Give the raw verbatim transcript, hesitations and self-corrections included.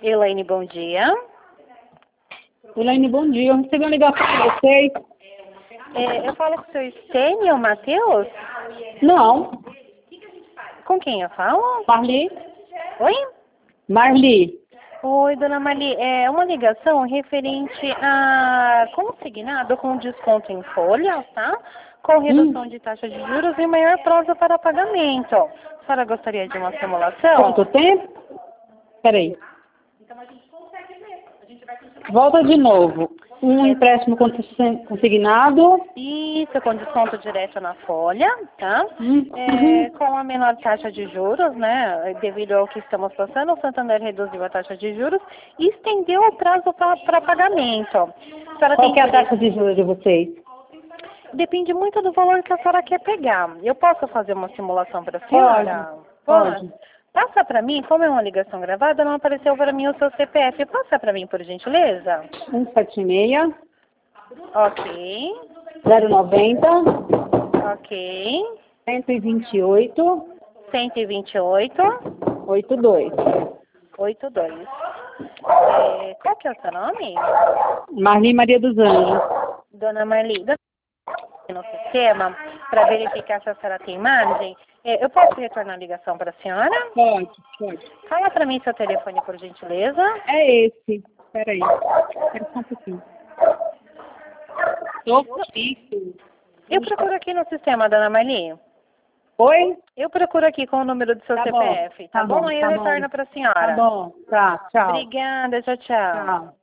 Elaine, bom dia. Elaine, bom dia. Eu recebi uma ligação de vocês. É, eu falo com o seu Estênio, Matheus? Não. Com quem eu falo? Marli? Oi? Marli. Oi, dona Marli. É uma ligação referente a consignado com desconto em folha, tá? Com redução Hum. de taxa de juros e maior prazo para pagamento. A senhora gostaria de uma simulação? Quanto tempo? Peraí. Volta de novo. Um empréstimo consignado. Isso, com desconto direto na folha, tá? Hum. É, com a menor taxa de juros, né? Devido ao que estamos passando, o Santander reduziu a taxa de juros e estendeu o prazo para pagamento. A senhora Qual tem que é a interesse- taxa de juros de vocês? Depende muito do valor que a senhora quer pegar. Eu posso fazer uma simulação para a senhora? Pode. Passa para mim, como é uma ligação gravada, não apareceu para mim o seu C P F. Passa para mim, por gentileza? um sete seis, Ok, zero noventa, ok. cento e vinte e oito, cento e vinte e oito, oitenta e dois. oitenta e dois. É, qual que é o seu nome? Marli Maria dos Anjos. Dona Marli. Dona Marli, no sistema, para verificar se a senhora tem margem. É, eu posso retornar a ligação para a senhora? Pode, pode. Fala para mim seu telefone, por gentileza. É esse. Peraí. Espera só um pouquinho. Tô isso. Eu procuro aqui no sistema, Dona Marli. Oi? Eu procuro aqui com o número do seu Tá C P F, bom, tá, tá bom? bom, Aí tá eu bom. retorno para a senhora. Tá bom. Tá, tchau. Obrigada, tchau, tchau. Tchau.